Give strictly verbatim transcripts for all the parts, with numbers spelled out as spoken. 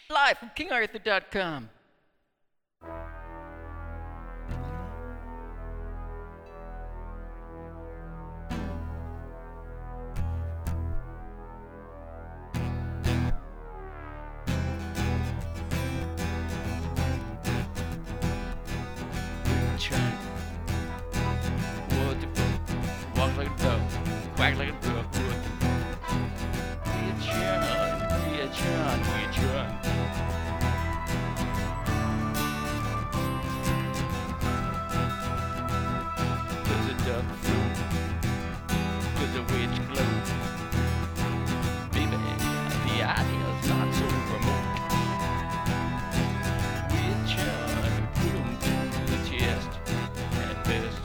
Live from king arthur dot com. Walk like a dog, quack like a duck. Reach on, reach on, reach on. There's a duck fruit, there's a witch glow. Baby, the idea's not so remote. Reach on, put 'em to the chest and best.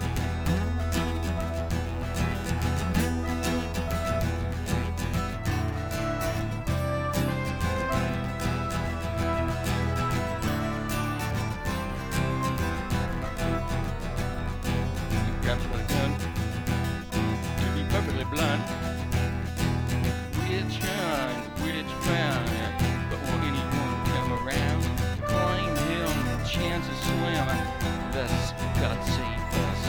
Grabs my gun to be perfectly blunt. Which one, which round? But will anyone come around? Claim him, chances slim. Thus, God save us.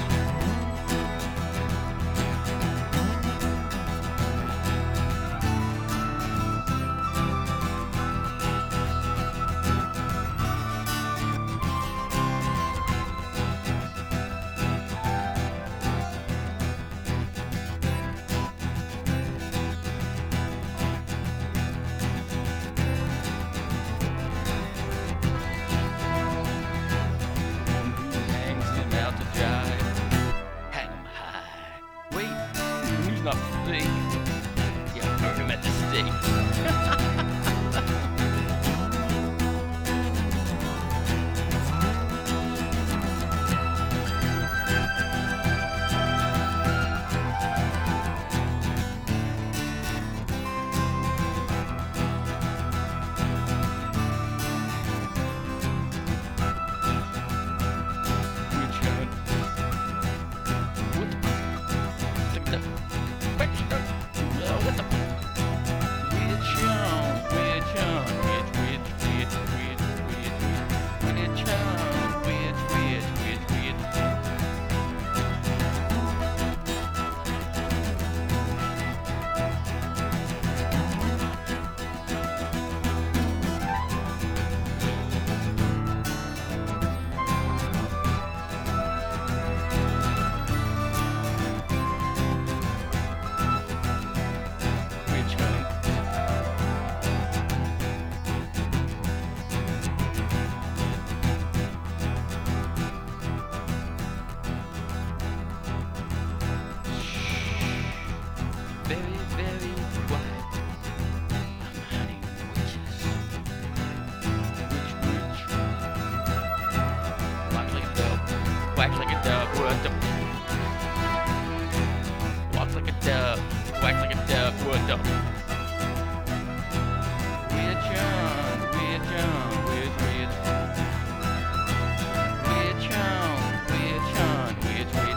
Not fake. Yeah, I heard him at the stake. Very, very quiet. I'm hunting witches. Witch, witch. Walk like a dove. Quack like a dove. What the? Walk like a dove. Quack like a dove. What the? Witch on, witch on, witch, witch. Witch on, witch on, witch, witch.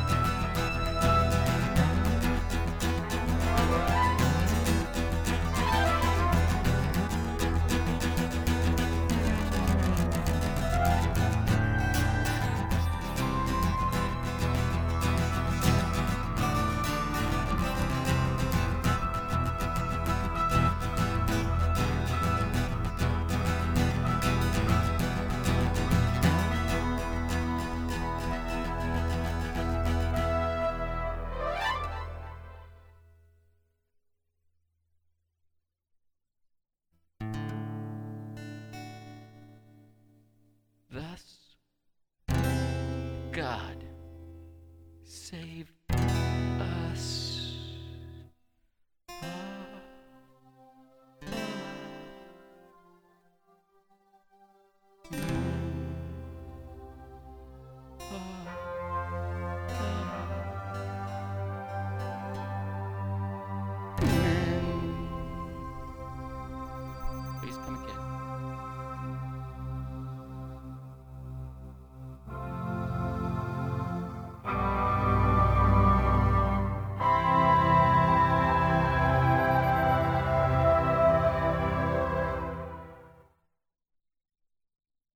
Thus, God save us. Please come again.